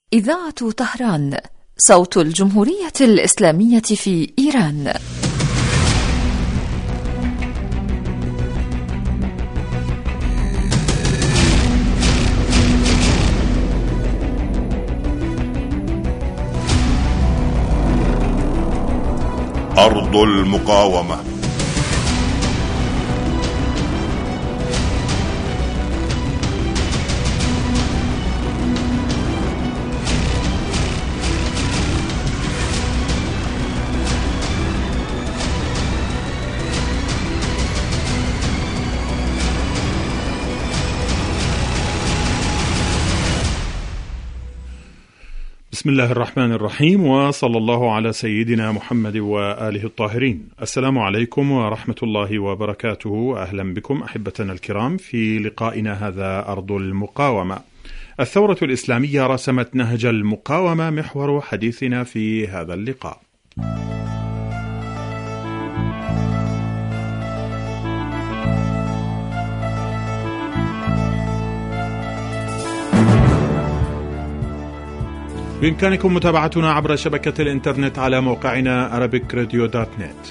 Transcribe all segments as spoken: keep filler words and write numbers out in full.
إذاعة طهران، صوت الجمهورية الإسلامية في إيران. أرض المقاومة. بسم الله الرحمن الرحيم، وصلى الله على سيدنا محمد وآله الطاهرين. السلام عليكم ورحمة الله وبركاته. أهلا بكم أحبتنا الكرام في لقائنا هذا أرض المقاومة. الثورة الإسلامية رسمت نهج المقاومة محور حديثنا في هذا اللقاء. بإمكانكم متابعتنا عبر شبكة الإنترنت على موقعنا arabic radio dot net.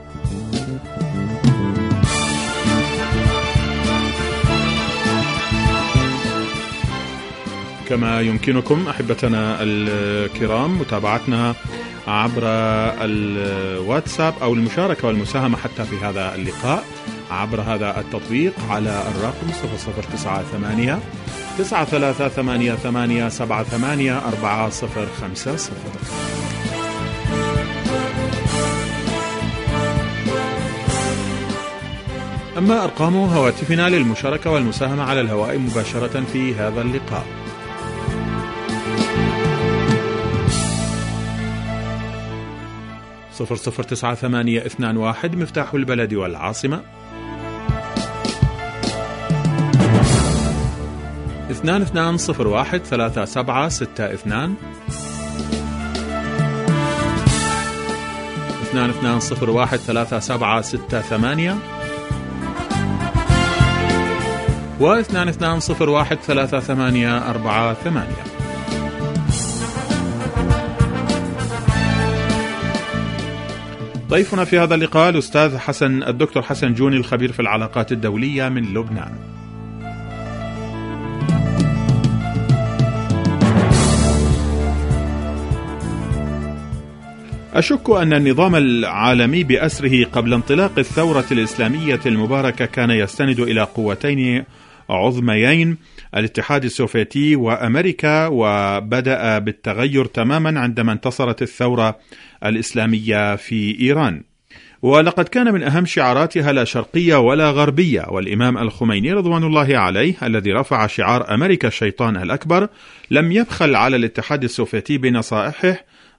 كما يمكنكم أحبتنا الكرام متابعتنا عبر الواتساب أو المشاركة والمساهمة حتى في هذا اللقاء عبر هذا التطبيق على الرقم صفر صفر تسعة ثمانية تسعة ثلاثة ثمانية ثمانية سبعة ثمانية أربعة صفر خمسة صفر. أما أرقام هواتفنا للمشاركة والمساهمة على الهواء مباشرة في هذا اللقاء: صفر صفر تسعة ثمانية اثنان واحد مفتاح البلد والعاصمة، اثنان اثنان صفر واحد ثلاثة سبعة ستة اثنان، اثنان اثنان صفر واحد ثلاثة سبعة ستة ثمانية، واثنان اثنان صفر واحد ثلاثة ثمانية أربعة ثمانية. ضيفنا في هذا اللقاء الأستاذ حسن الدكتور حسن جوني، الخبير في العلاقات الدولية من لبنان. أشك أن النظام العالمي بأسره قبل انطلاق الثورة الإسلامية المباركة كان يستند إلى قوتين عظميين، الاتحاد السوفيتي وأمريكا، وبدأ بالتغير تماما عندما انتصرت الثورة الإسلامية في إيران. ولقد كان من أهم شعاراتها لا شرقية ولا غربية، والإمام الخميني رضوان الله عليه الذي رفع شعار أمريكا الشيطان الأكبر لم يبخل على الاتحاد السوفيتي بنصائحه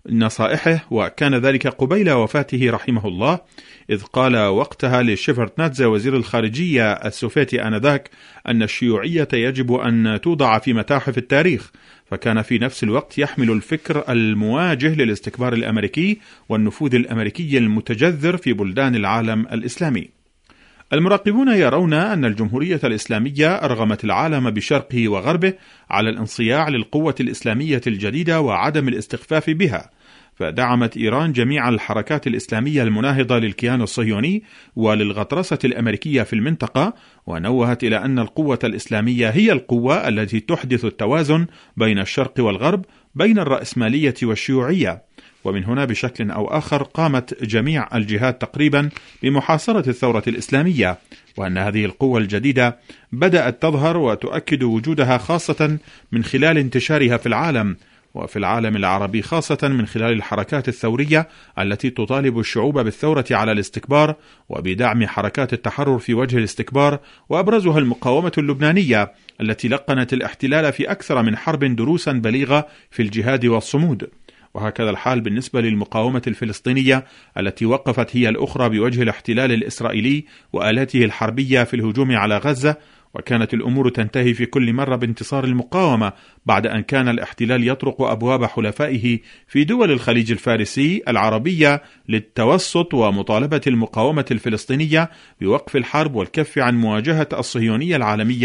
نصائحه وكان ذلك قبيل وفاته رحمه الله، إذ قال وقتها لشيفرتنادزه وزير الخارجية السوفيتي آنذاك أن الشيوعية يجب أن توضع في متاحف التاريخ، فكان في نفس الوقت يحمل الفكر المواجه للاستكبار الأمريكي والنفوذ الأمريكي المتجذر في بلدان العالم الإسلامي. المراقبون يرون أن الجمهورية الإسلامية أرغمت العالم بشرقه وغربه على الانصياع للقوة الإسلامية الجديدة وعدم الاستخفاف بها، فدعمت إيران جميع الحركات الإسلامية المناهضة للكيان الصهيوني وللغطرسة الأمريكية في المنطقة، ونوهت إلى أن القوة الإسلامية هي القوة التي تحدث التوازن بين الشرق والغرب، بين الرأسمالية والشيوعية. ومن هنا بشكل أو آخر قامت جميع الجهات تقريبا بمحاصرة الثورة الإسلامية، وأن هذه القوة الجديدة بدأت تظهر وتؤكد وجودها خاصة من خلال انتشارها في العالم، وفي العالم العربي خاصة من خلال الحركات الثورية التي تطالب الشعوب بالثورة على الاستكبار وبدعم حركات التحرر في وجه الاستكبار، وأبرزها المقاومة اللبنانية التي لقنت الاحتلال في أكثر من حرب دروسا بليغة في الجهاد والصمود. وهكذا الحال بالنسبة للمقاومة الفلسطينية التي وقفت هي الأخرى بوجه الاحتلال الإسرائيلي وآلاته الحربية في الهجوم على غزة، وكانت الأمور تنتهي في كل مرة بانتصار المقاومة بعد أن كان الاحتلال يطرق أبواب حلفائه في دول الخليج الفارسي العربية للتوسط ومطالبة المقاومة الفلسطينية بوقف الحرب والكف عن مواجهة الصهيونية العالمية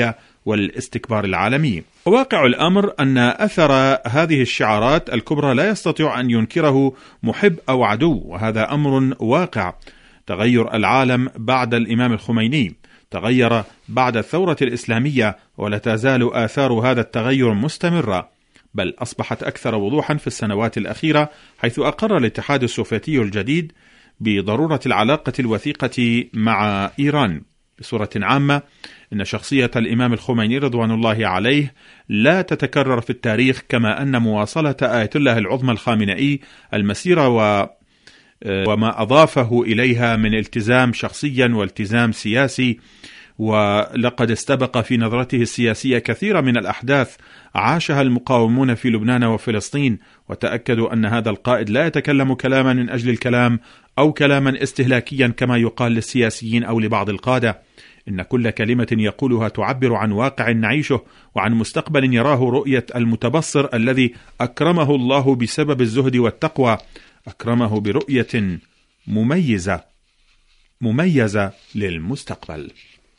والاستكبار العالمي. وواقع الأمر أن أثر هذه الشعارات الكبرى لا يستطيع أن ينكره محب أو عدو، وهذا أمر واقع. تغير العالم بعد الإمام الخميني، تغير بعد الثورة الإسلامية، ولا تزال آثار هذا التغير مستمرة، بل أصبحت أكثر وضوحا في السنوات الأخيرة، حيث أقر الاتحاد السوفيتي الجديد بضرورة العلاقة الوثيقة مع إيران. بصورة عامة، إن شخصية الإمام الخميني رضوان الله عليه لا تتكرر في التاريخ، كما أن مواصلة آية الله العظمى الخامنئي المسيرة و وما أضافه إليها من التزام شخصيا والتزام سياسي، ولقد استبق في نظرته السياسية كثير من الأحداث عاشها المقاومون في لبنان وفلسطين، وتأكدوا أن هذا القائد لا يتكلم كلاما من أجل الكلام أو كلاما استهلاكيا كما يقال للسياسيين أو لبعض القادة. إن كل كلمة يقولها تعبر عن واقع نعيشه وعن مستقبل يراه رؤية المتبصر الذي أكرمه الله بسبب الزهد والتقوى، أكرمه برؤية مميزة مميزة للمستقبل.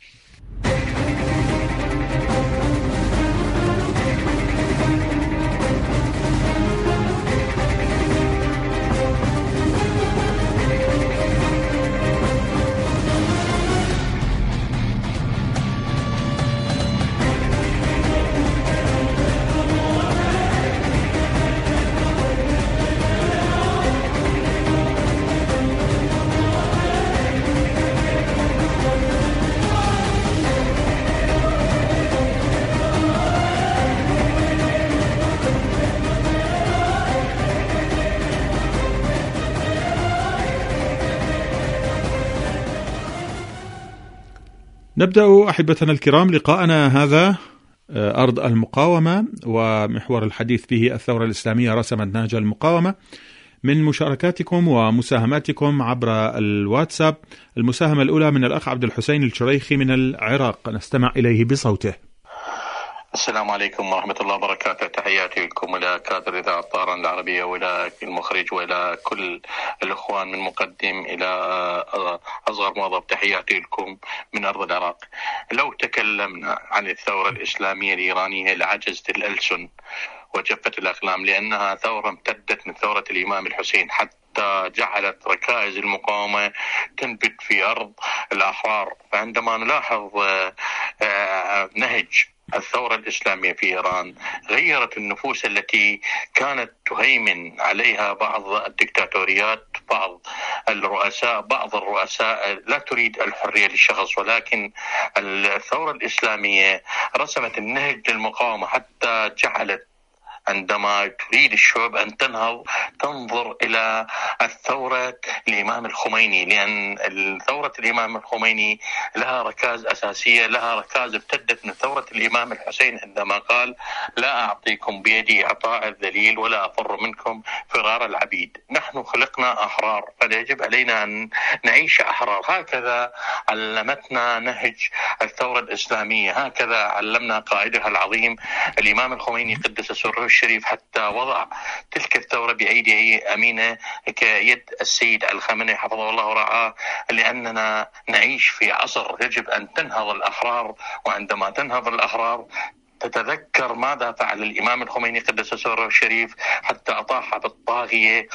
نبدأ أحبتنا الكرام لقاءنا هذا أرض المقاومة، ومحور الحديث به الثورة الإسلامية رسمت نهج المقاومة، من مشاركاتكم ومساهماتكم عبر الواتساب. المساهمة الأولى من الأخ عبد الحسين الشريخي من العراق، نستمع إليه بصوته. السلام عليكم ورحمة الله وبركاته. تحياتي لكم إلى كادر إذاعة طهران العربية وإلى المخرج وإلى كل الإخوان من مقدم إلى أصغر موظف. تحياتي لكم من أرض العراق. لو تكلمنا عن الثورة الإسلامية الإيرانية لعجزت الألسن وجفت الأقلام، لأنها ثورة امتدت من ثورة الإمام الحسين حتى جعلت ركائز المقاومة تنبت في أرض الأحرار. فعندما نلاحظ نهج الثورة الإسلامية في إيران غيرت النفوس التي كانت تهيمن عليها بعض الدكتاتوريات، بعض الرؤساء بعض الرؤساء لا تريد الحرية للشخص، ولكن الثورة الإسلامية رسمت النهج للمقاومة حتى جعلت عندما تريد الشعوب أن تنهض تنظر إلى الثورة الإمام الخميني، لأن ثورة الإمام الخميني لها ركائز أساسية، لها ركائز ابتدت من ثورة الإمام الحسين عندما قال: لا أعطيكم بيدي إعطاء الذليل ولا أفر منكم فرار العبيد. نحن خلقنا أحرار، فيجب علينا أن نعيش أحرار. هكذا علمتنا نهج الثورة الإسلامية، هكذا علمنا قائدها العظيم الإمام الخميني قدس سره الشريف، حتى وضع تلك الثورة بأيدي أمينة كيد السيد الخامنئي حفظه الله ورعاه، لأننا نعيش في عصر يجب أن تنهض الأحرار، وعندما تنهض الأحرار تتذكر ماذا فعل الإمام الخميني قدس سره الشريف حتى أطاح بالطاغية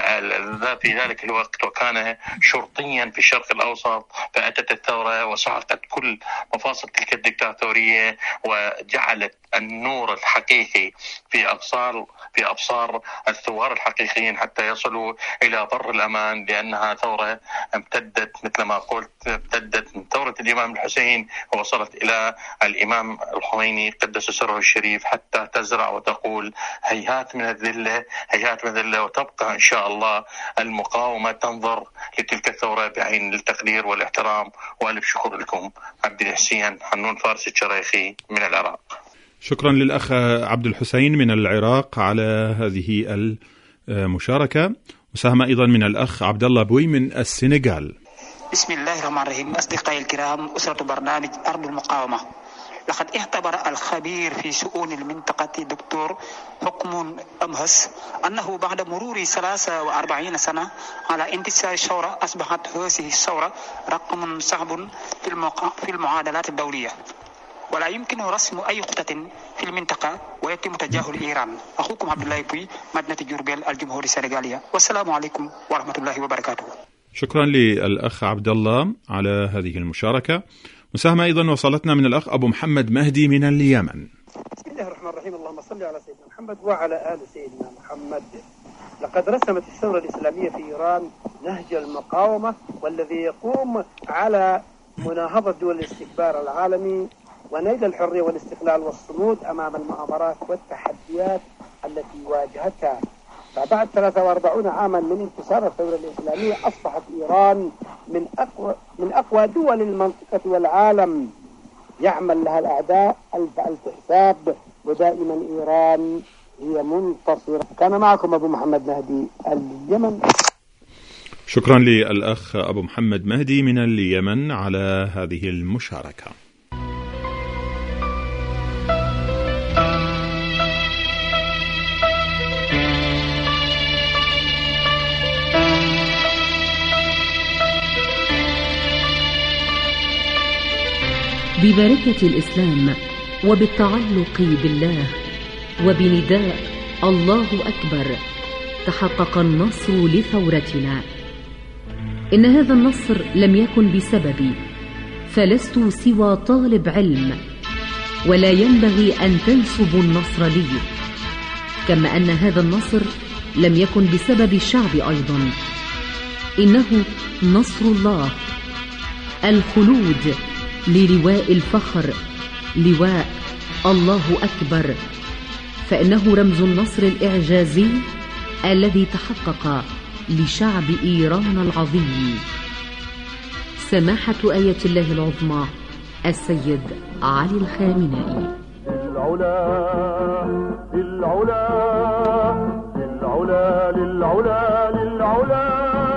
في ذلك الوقت، وكان شرطيا في الشرق الأوسط. فأتت الثورة وسحقت كل مفاصل تلك الدكتاتورية وجعلت النور الحقيقي في أبصار في أبصار الثوار الحقيقيين حتى يصلوا إلى بر الأمان، لأنها ثورة امتدت مثل ما قلت امتدت من ثورة الإمام الحسين ووصلت إلى الإمام الخميني قدس سره الشريف حتى تزرع وتقول: هيهات من الذلة هيهات من الذلة. وتبقى إن شاء الله المقاومة تنظر لتلك الثورة بعين التقدير والاحترام. وألف شكر لكم. عبد الحسين حنون فارس الشريخي من العراق. شكرا للأخ عبد الحسين من العراق على هذه المشاركة. مساهمة أيضا من الأخ عبد الله بوي من السنغال. بسم الله الرحمن الرحيم. أصدقائي الكرام، أسرة برنامج أرض المقاومة، لقد اعتبر الخبير في شؤون المنطقة الدكتور حكم أمهس أنه بعد مرور ثلاثة وأربعين سنة على انتصار الثورة أصبحت هذه الثورة رقم صعب في المعادلات الدولية، ولا يمكن رسم أي خطة في المنطقة ويتم تجاهل إيران. أخوكم عبد الله بوي، مدينة جوربيل، الجمهورية السنغالية، والسلام عليكم ورحمة الله وبركاته. شكرا للأخ عبد الله على هذه المشاركة. مساهمة أيضا وصلتنا من الأخ أبو محمد مهدي من اليمن. بسم الله الرحمن الرحيم. اللهم صل على سيدنا محمد وعلى آل سيدنا محمد. لقد رسمت الثورة الإسلامية في إيران نهج المقاومة والذي يقوم على مناهضة دول الاستكبار العالمي ونيل الحرية والاستقلال والصمود أمام المؤامرات والتحديات التي واجهتها. فبعد ثلاثة وأربعين عاما من انتصار الثورة الإسلامية أصبحت إيران من أقوى من أقوى دول المنطقة والعالم يعمل لها الأعداء ألف ألف حساب، ودائما إيران هي منتصرة. كان معكم أبو محمد مهدي اليمن. شكرا للأخ أبو محمد مهدي من اليمن على هذه المشاركة. ببركة الإسلام وبالتعلق بالله وبنداء الله أكبر تحقق النصر لثورتنا. إن هذا النصر لم يكن بسببي، فلست سوى طالب علم، ولا ينبغي أن تنسبوا النصر لي، كما أن هذا النصر لم يكن بسبب الشعب أيضا. إنه نصر الله، الخلود للواء الفخر، لواء الله أكبر، فإنه رمز النصر الإعجازي الذي تحقق لشعب إيران العظيم. سماحة آية الله العظمى السيد علي الخامنائي. للعلا للعلا للعلا للعلا للعلا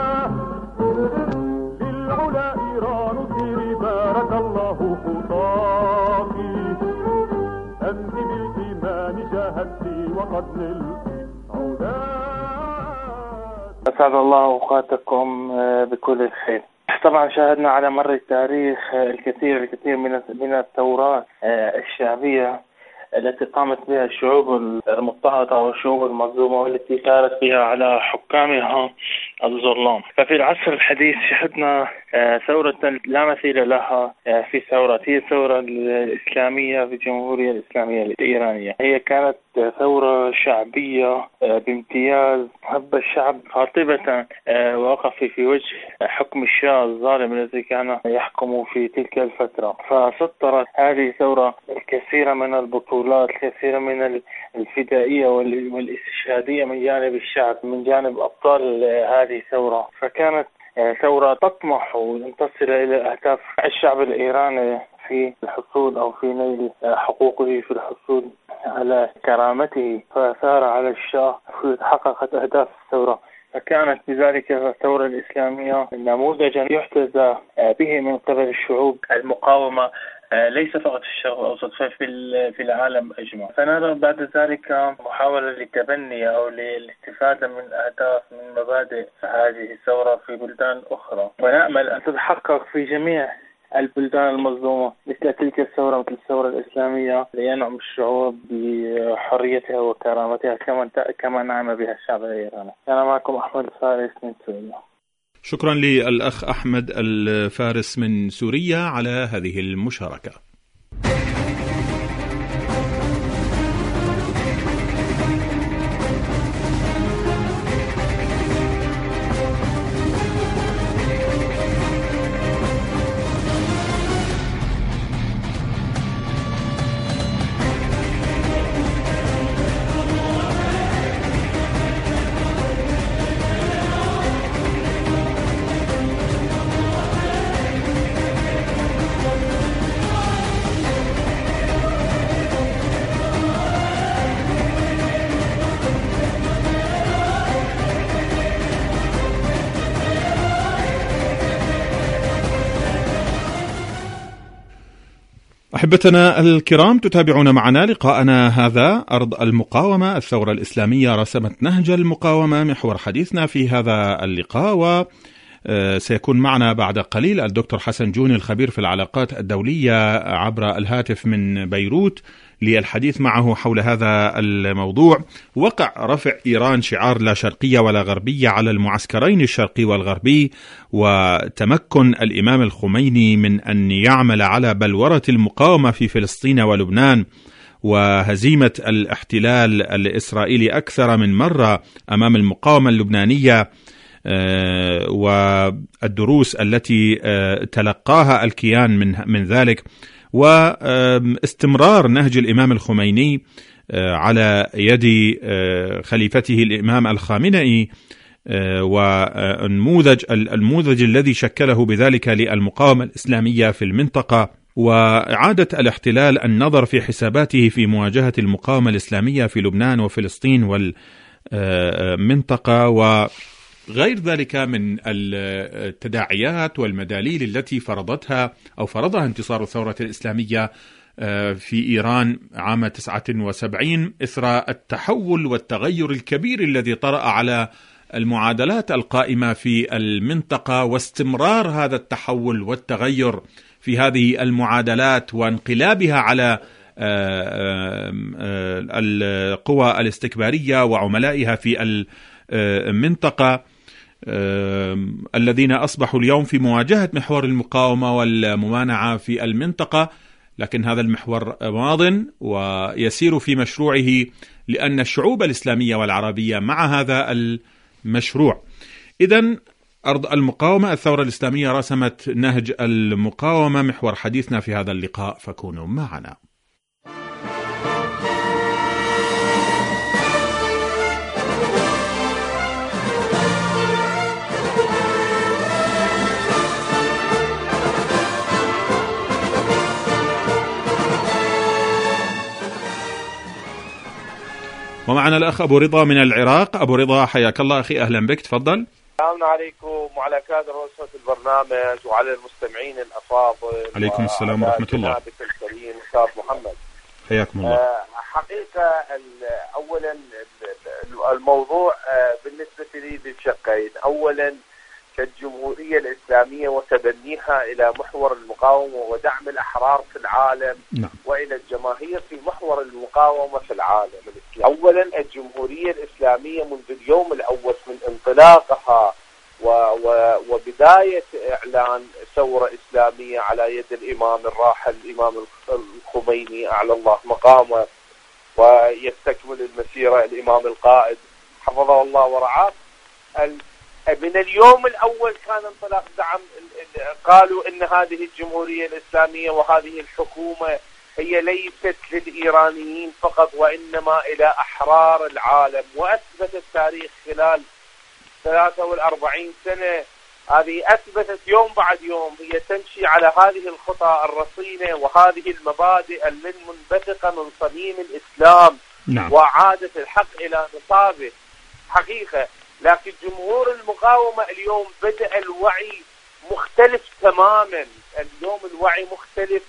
للعلا إيران سيري بارك الله خطاكي، أنت بالإيمان شاهدتي وقد نلتي عوداتي. أسعد الله أوقاتكم بكل خير. طبعا شاهدنا على مر التاريخ الكثير الكثير من من الثورات الشعبية التي قامت بها الشعوب المضطهدة والشعوب المظلومة والتي ثارت بها على حكامها الظلام. ففي العصر الحديث شهدنا ثورة لا مثيل لها في ثورة هي الثورة الإسلامية في الجمهورية الإسلامية الإيرانية. هي كانت ثورة شعبية بامتياز. هب الشعب قاطبة وقف في وجه حكم الشاه الظالم الذي كان يحكم في تلك الفترة، فسطرت هذه الثورة الكثير من البطولات، الكثير من الفدائية والاستشهادية من جانب الشعب، من جانب أبطال هذه الثورة. فكانت ثورة تطمح وأن تصل إلى أهداف الشعب الإيراني في الحصول أو في نيل حقوقه في الحصول على كرامته، فثار على الشاه وتحققت أهداف الثورة. فكانت بذلك الثورة الإسلامية نموذجا يحتذى به من قبل الشعوب المقاومة، ليس فقط في الشرق الأوسط، في في العالم أجمع. فنرى بعد ذلك محاولة للتبني أو للاستفادة من أهداف من مبادئ هذه الثورة في بلدان أخرى، ونأمل أن تتحقق في جميع البلدان المظلومة مثل تلك الثورة، مثل الثورة الإسلامية، لينعم الشعوب بحريتها وكرامتها كما كما نعم بها الشعب الإيراني. أنا معكم أحمد الفارس من سوريا. شكرا للأخ أحمد الفارس من سوريا على هذه المشاركة. أحبتنا الكرام، تتابعون معنا لقاءنا هذا أرض المقاومة. الثورة الإسلامية رسمت نهج المقاومة محور حديثنا في هذا اللقاء، سيكون معنا بعد قليل الدكتور حسن جوني الخبير في العلاقات الدولية عبر الهاتف من بيروت للحديث معه حول هذا الموضوع. وقع رفع إيران شعار لا شرقية ولا غربية على المعسكرين الشرقي والغربي، وتمكن الإمام الخميني من أن يعمل على بلورة المقاومة في فلسطين ولبنان، وهزيمة الاحتلال الإسرائيلي أكثر من مرة أمام المقاومة اللبنانية، والدروس التي تلقاها الكيان من من ذلك، واستمرار نهج الإمام الخميني على يد خليفته الإمام الخامنئي، والنموذج النموذج الذي شكله بذلك للمقاومة الإسلامية في المنطقة، وإعادة الاحتلال النظر في حساباته في مواجهة المقاومة الإسلامية في لبنان وفلسطين والمنطقة، وغير ذلك من التداعيات والمداليل التي فرضتها أو فرضها انتصار الثورة الإسلامية في إيران عام تسعة وسبعين إثر التحول والتغير الكبير الذي طرأ على المعادلات القائمة في المنطقة، واستمرار هذا التحول والتغير في هذه المعادلات وانقلابها على القوى الاستكبارية وعملائها في المنطقة، الذين أصبحوا اليوم في مواجهة محور المقاومة والممانعة في المنطقة. لكن هذا المحور ماض ويسير في مشروعه، لأن الشعوب الإسلامية والعربية مع هذا المشروع. إذن أرض المقاومة، الثورة الإسلامية رسمت نهج المقاومة محور حديثنا في هذا اللقاء، فكونوا معنا. ومعنا الأخ أبو رضا من العراق. أبو رضا حياك الله أخي، أهلا بك، تفضل. السلام عليكم وعلى كادر وصفة البرنامج وعلى المستمعين الأفاضل. عليكم السلام ورحمة الله. الكريم أستاذ محمد، حياكم الله. أه حقيقة أولا الموضوع بالنسبة لي بالشقين، أولا كالجمهورية الإسلامية وتبنيها إلى محور المقاومة ودعم الأحرار في العالم، نعم. وإلى الجماهير في محور المقاومة في العالم الإسلامي. أولا الجمهورية الإسلامية منذ اليوم الأول من انطلاقها و و وبداية إعلان ثورة إسلامية على يد الإمام الراحل الإمام الخميني أعلى الله مقامه، ويستكمل المسيرة الإمام القائد حفظه الله ورعاه. من اليوم الأول كان انطلاق دعم، قالوا إن هذه الجمهورية الإسلامية وهذه الحكومة هي ليست للإيرانيين فقط وإنما إلى أحرار العالم. وأثبت التاريخ خلال ثلاثة وأربعين سنة هذه، أثبتت يوم بعد يوم هي تمشي على هذه الخطى الرصينة وهذه المبادئ المنبثقة من صميم الإسلام، نعم. وعادة الحق إلى نصابه حقيقة. لكن جمهور المقاومة اليوم بدأ الوعي مختلف تماما، اليوم الوعي مختلف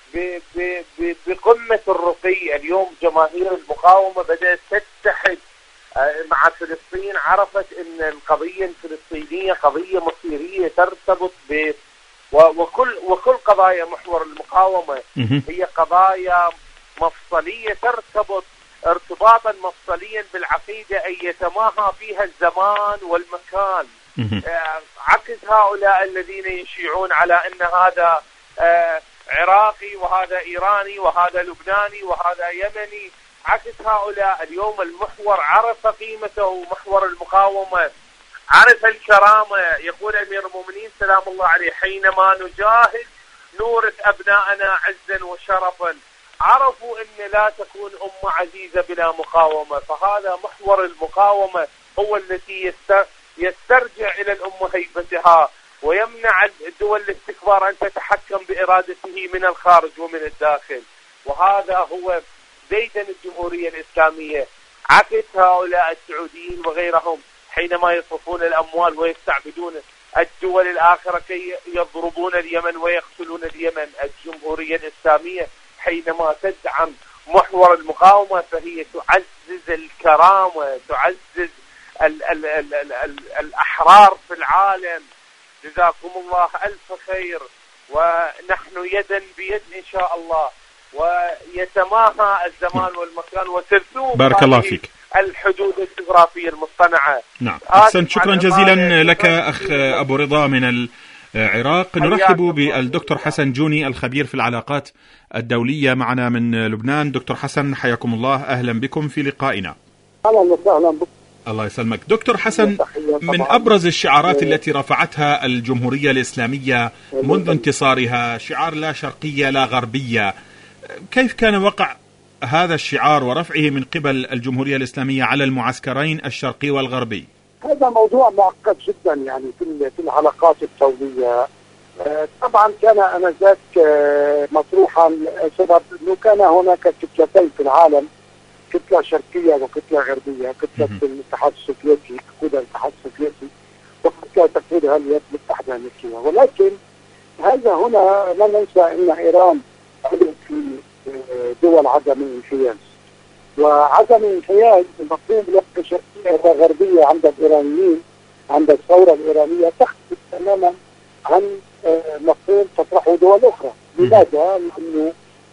بقمة الرقي. اليوم جماهير المقاومة بدأت تتحد مع فلسطين، عرفت ان القضية الفلسطينية قضية مصيرية ترتبط ب وكل وكل قضايا محور المقاومة هي قضايا مفصلية ترتبط ارتباطا مفصليا بالعقيدة أن يتماهى فيها الزمان والمكان. عكس هؤلاء الذين يشيعون على أن هذا عراقي وهذا إيراني وهذا لبناني وهذا يمني، عكس هؤلاء. اليوم المحور عرف قيمته، محور المقاومة عرف الكرامة. يقول أمير المؤمنين سلام الله عليه: حينما نجاهد نورث أبناءنا عزا وشرفا. عرفوا أن لا تكون أمة عزيزة بلا مقاومة، فهذا محور المقاومة هو الذي يسترجع إلى الأمة هيبتها ويمنع الدول الاستكبار أن تتحكم بإرادته من الخارج ومن الداخل. وهذا هو ديدن الجمهورية الإسلامية. عكس هؤلاء السعوديين وغيرهم حينما يصرفون الأموال ويستعبدون الدول الآخرة كي يضربون اليمن ويقتلون اليمن. الجمهورية الإسلامية حينما تدعم محور المقاومة فهي تعزز الكرامة، تعزز ال ال ال ال ال الأحرار في العالم، جزاكم الله ألف خير، ونحن يدا بيد إن شاء الله، ويتماهى الزمان والمكان وترسوم بارك الله فيك الحدود الجغرافية المصطنعة. نعم، أحسنت، شكرا جزيلا لك أخ أبو رضا من العراق. نرحب بالدكتور حسن جوني الخبير في العلاقات الدولية معنا من لبنان. دكتور حسن حياكم الله، أهلا بكم في لقائنا. أهلا وسهلا بك. الله يسلمك. دكتور حسن، من أبرز الشعارات التي رفعتها الجمهورية الإسلامية منذ انتصارها شعار لا شرقية لا غربية، كيف كان وقع هذا الشعار ورفعه من قبل الجمهورية الإسلامية على المعسكرين الشرقي والغربي؟ هذا موضوع معقد جدا يعني في في العلاقات الدولية. طبعا كان آنذاك مطروحا سبب انه كان هناك كتلتين في العالم، كتلة شرقية وكتلة غربية، كتلة الاتحاد السوفيتي تقودها الاتحاد السوفيتي وكتلة تقودها الولايات المتحدة الأمريكية. ولكن هذا هنا لا ننسى ان ايران عضو في دول عدم الانحياز، وعدم الانحياز المفهوم له شرقية وغربية عند الإيرانيين عند الثورة الإيرانية تختلف تماما عن مفهوم تطرحه دول أخرى. لماذا؟ لأنه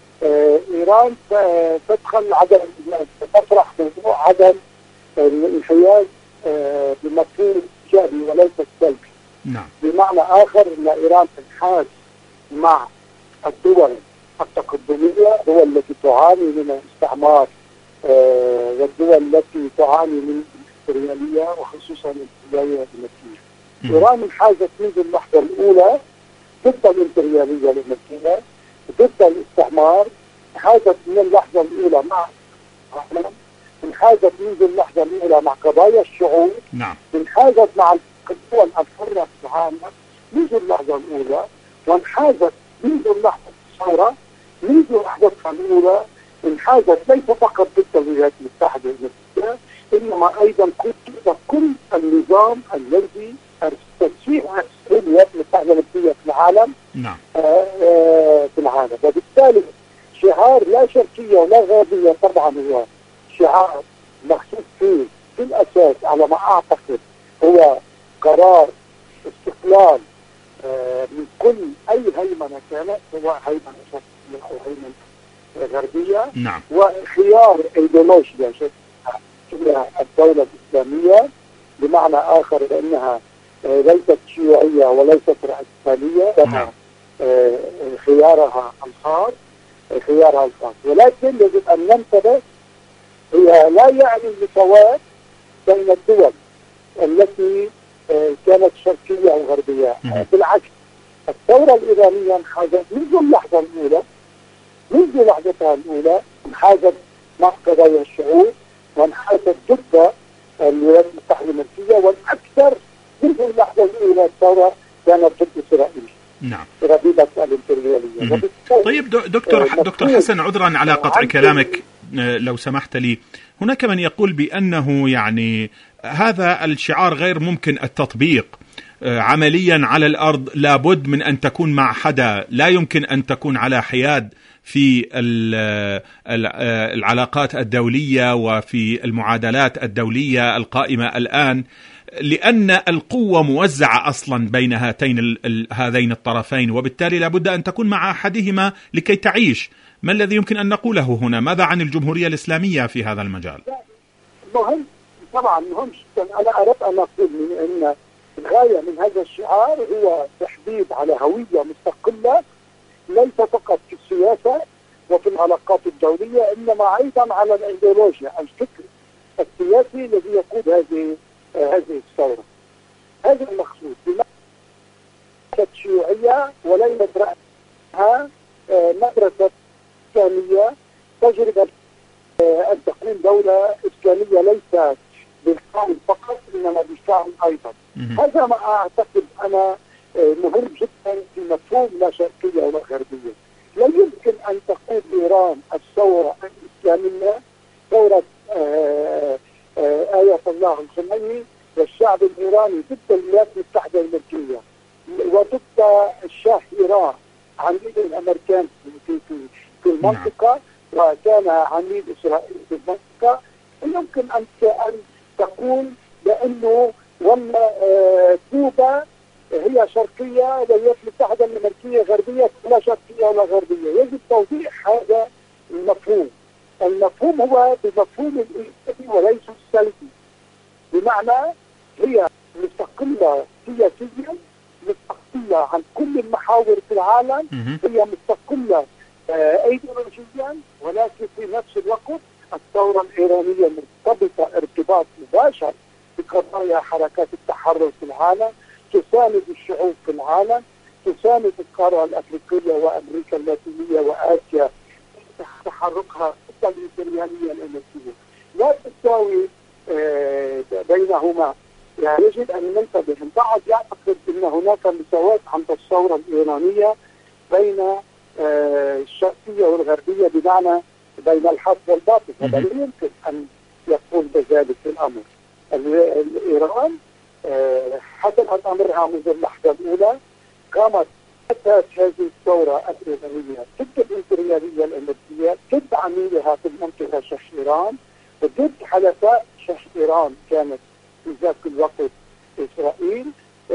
إيران تدخل عدم تطرح موضوع عدم الانحياز بمفهوم إيجابي وليس سلبي. نعم. بمعنى آخر أن إيران تنحاز مع الدول التقدمية، الدول التي تعاني من الاستعمار آه والدول التي تعاني من الإمبريالية وخصوصا الإمبريالية الأمريكية. إيران انحازت منذ اللحظة الأولى ضد الإمبريالية الأمريكية، ضد الاستعمار، انحازت من اللحظة الأولى مع العالم، انحازت منذ اللحظة الأولى مع قضايا الشعوب، نعم. انحازت مع الدول الحرة في العالم منذ اللحظة الأولى، وانحازت منذ اللحظة الثورة منذ لحظتها الأولى، انحازت ليس فقط ضد الولايات المتحدة الأمريكية إنما أيضا ضد كل النظام الذي تسيء الولايات المتحدة الأمريكية في العالم. نعم. آآ آآ في العالم. وبالتالي شعار لا شرقية ولا غربية طبعا هو شعار مخصوص فيه في الأساس على ما أعتقد هو قرار استقلال من كل أي هيمنة كانت، سواء هيمنة شرقية أو هيمنة غربية. نعم. وخيار ايديولوجيا شبه الدولة الإسلامية، بمعنى آخر لأنها ليست شيوعية وليست رأسمالية، نعم. خيارها الخاص خيارها الخاص ولكن يجب أن ننتبه، هي لا يعني المساواة بين الدول التي كانت شرقية أو غربية. بالعكس، الثورة الإيرانية انحازت منذ اللحظة الأولى منذ لحظتها الأولى انحازت مع قضايا الشعوب، وانحازت ضد الولايات المتحدة الأمريكية، والأكثر منذ اللحظة الأولى الثورة كانت ضد إسرائيل. نعم. ربيبة الإمبريالية. طيب دكتور دكتور حسن، عذرا على قطع كلامك لو سمحت لي، هناك من يقول بأنه يعني هذا الشعار غير ممكن التطبيق عمليا على الأرض، لابد من أن تكون مع حدا، لا يمكن أن تكون على حياد في العلاقات الدولية وفي المعادلات الدولية القائمة الآن، لأن القوة موزعة أصلا بين هاتين هذين الطرفين، وبالتالي لابد أن تكون مع أحدهما لكي تعيش. ما الذي يمكن أن نقوله هنا؟ ماذا عن الجمهورية الإسلامية في هذا المجال؟ مهم طبعا، مهم جدا. أنا أردت أن أقول أن الغاية من هذا الشعار هو تحديد على هوية مستقلة، ليس فقط في السياسة وفي العلاقات الدولية، إنما أيضا على الإيديولوجيا، الفكر السياسي الذي يقود هذه هذه الثورة. هذا المقصود. ليست شيوعية وليست رأسها مدرسة إسلامية تجربة أن تكون دولة إسلامية ليست بالفعل فقط إنما بالفعل أيضا. هذا ما أعتقد أنا مهم جدا في مفهوم لا شرقية ولا غربية. لا يمكن أن تقود إيران الثورة الإسلامية ثورة آية الله الخميني والشعب الإيراني ضد الولايات المتحدة الأمريكية وضد الشاه إيران عميد الأمريكان في في في المنطقة، وكان عميد إسرائيل في المنطقة. يمكن أن أن تقول بأنه ولا كوبا هي شرقية، الولايات المتحدة الأمريكية غربية، لا شرقية ولا غربية. يجب توضيح هذا المفهوم. المفهوم هو بمفهوم الإيجابي وليس السلبي، بمعنى هي مستقلة سياسيا، مستقلة عن كل المحاور في العالم، هي مستقلة ايديولوجيا، ولكن في نفس الوقت الثورة الإيرانية مرتبطة ارتباط مباشر بقضايا حركات التحرر في العالم، تساند الشعوب في العالم، تساند القارة الأفريقية وأمريكا اللاتينية وآسيا تحركها ضد الإمبريالية الأمريكية. لا تساوي آه بينهما. يعني يجب أن ننتبه. البعض يعتقد أن هناك مساواة عند الثورة الإيرانية بين آه الشرقية والغربية، بمعنى بين الحق والباطل. هذا لا يمكن أن يقول بذلك الأمر. إيران آه حسنت أمرها منذ اللحظة الأولى، قامت أساس هذه الثورة الإيرانية ضد الإمبريالية الأمريكية، ضد عميلها في المنطقة شيخ إيران، وضد حلفاء شيخ إيران كانت في ذاك الوقت إسرائيل.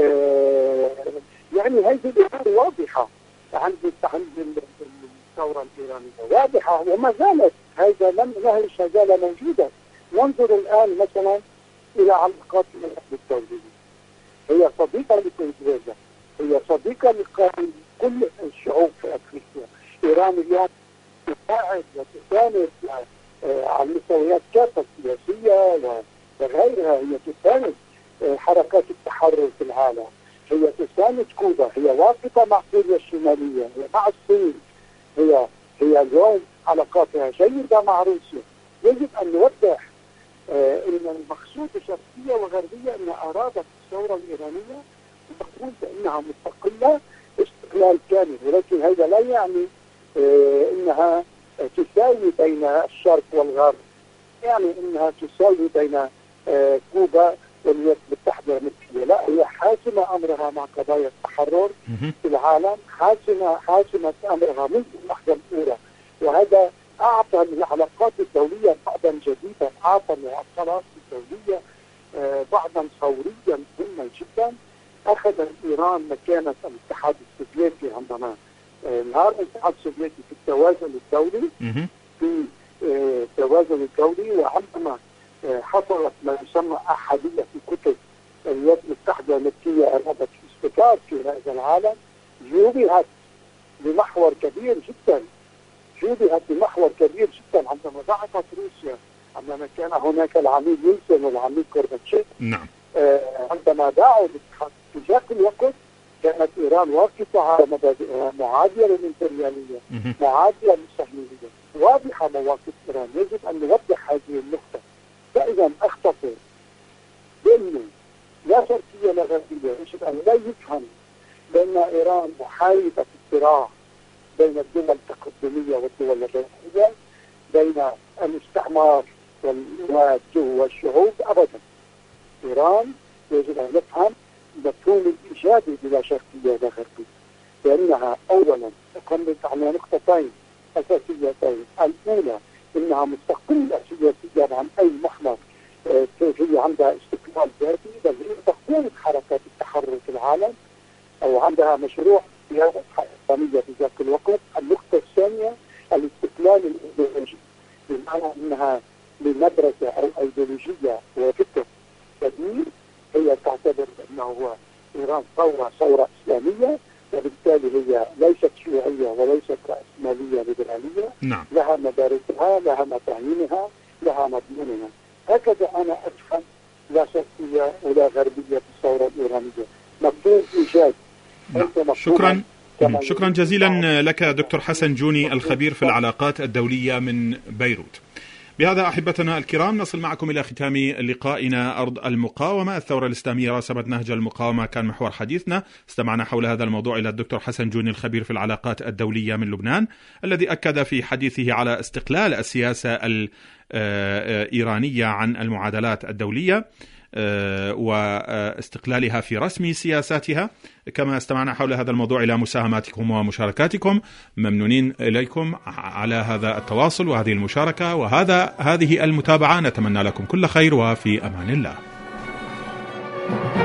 آه يعني هذه الأمور واضحة عند عند الثورة الإيرانية، واضحة وما زالت. هذا لم لا زال موجودا. ننظر الآن مثلا إلى علاقات العلاقات الدولية. هي صديقة لفنزويلا، هي صديقة لكل الشعوب في أفريقيا. إيران اليوم تساعد وتساند على المستويات كافة السياسية وغيرها. هي تساند حركات التحرر في العالم، هي تساند كوبا، هي واقفة مع كوريا الشمالية، هي مع الصين، هي هي اليوم علاقاتها جيدة مع روسيا. يجب أن نوضح آه أن المقصود شرقية وغربية أن أرادت الثورة الإيرانية تقول بأنها مستقلة استقلال كامل، ولكن هذا لا يعني آه أنها تساوي بين الشرق والغرب، يعني أنها تساوي بين آه كوبا والولايات المتحدة الأمريكية. لا، هي حاسمة أمرها مع قضايا التحرر في العالم، حاسمة حاسمة أمرها منذ اللحظة الأولى. وهذا أعطى العلاقات الدولية بعدا جديدا، أعطى العلاقات الدولية آه بعدا ثوريا مهما جدا. أخذ إيران مكانة الاتحاد السوفيتي عندما آه نهار الاتحاد السوفيتي في التوازن الدولي، في آه التوازن الدولي. وعندما آه حصلت ما يسمى أحادية في كتب الولايات المتحدة التي أرادت الاستقرار في هذا العالم، جوبهت بمحور كبير جدا جوبهت بمحور كبير جدا عندما ضعفت روسيا، عندما كان هناك العميد يلسن والعميد كورباتشيف. نعم. آه عندما ضاعوا الاتحاد في ذاك الوقت كانت إيران واقفة على مبادئها معادية للإمبريالية، معادية للصهيونية. واضحة مواقف إيران، يجب أن نوضح هذه النقطة. فإذا أختصر بأنه لا شرقية ولا غربية، يجب أن لا يفهم بأن إيران محاربة الصراع بين الدول التقدمية والدول الرئيسية، بين الاستعمار والشعوب. أبدا. إيران يجب أن نفهم مفهوم الإيجابي بلا شرقية ولا غربية، لأنها أولا تقوم على نقطتين أساسيتين. الأولى أنها مستقلة سياسيا عن أي محور، هي عندها استقلال ذاتي، بل هي تقود حركات التحرر في العالم، أو عندها مشروع سياسة إسلامية في ذاك الوقت. النقطة الثانية الاستقلال الإيديولوجي، بمعنى أنها لمدرسة أو أيديولوجية وفكر جديد. هي تعتبر أنه هو إيران ثورة ثورة إسلامية، وبالتالي هي ليست شيوعية وليست رأسمالية ليبرالية. نعم. لها مدارسها، لها مفاهيمها، لها مضمونها. هكذا أنا أفهم لا شرقية ولا غربية في الثورة الإيرانية. مفهوم إيجاد. نعم. شكرا شكرا جزيلا لك دكتور حسن جوني، الخبير في العلاقات الدولية من بيروت. بهذا أحبتنا الكرام نصل معكم إلى ختام لقائنا أرض المقاومة. الثورة الإسلامية رسمت نهج المقاومة كان محور حديثنا. استمعنا حول هذا الموضوع إلى الدكتور حسن جوني، الخبير في العلاقات الدولية من لبنان، الذي أكد في حديثه على استقلال السياسة الإيرانية عن المعادلات الدولية واستقلالها في رسم سياساتها. كما استمعنا حول هذا الموضوع إلى مساهماتكم ومشاركاتكم، ممنونين إليكم على هذا التواصل وهذه المشاركة وهذا هذه المتابعة. نتمنى لكم كل خير وفي أمان الله.